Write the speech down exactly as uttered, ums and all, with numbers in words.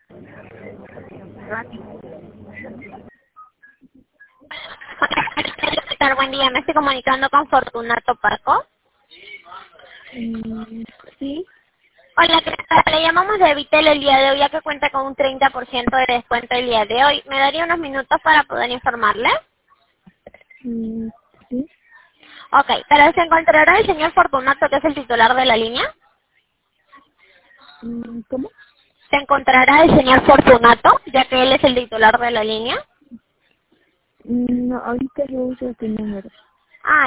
Hola, buen día, me estoy comunicando con Fortunato Parco. Mm, sí, Hola, ¿qué tal? Le llamamos de Vitel el día de hoy, ya que cuenta con un treinta por ciento de descuento el día de hoy. ¿Me daría unos minutos para poder informarle? mm, sí. Ok, pero se encontrará el señor Fortunato, que es el titular de la línea. Mm, ¿Cómo? Se encontrará el señor Fortunato, ya que él es el titular de la línea. Mm, No, ahorita yo uso este número.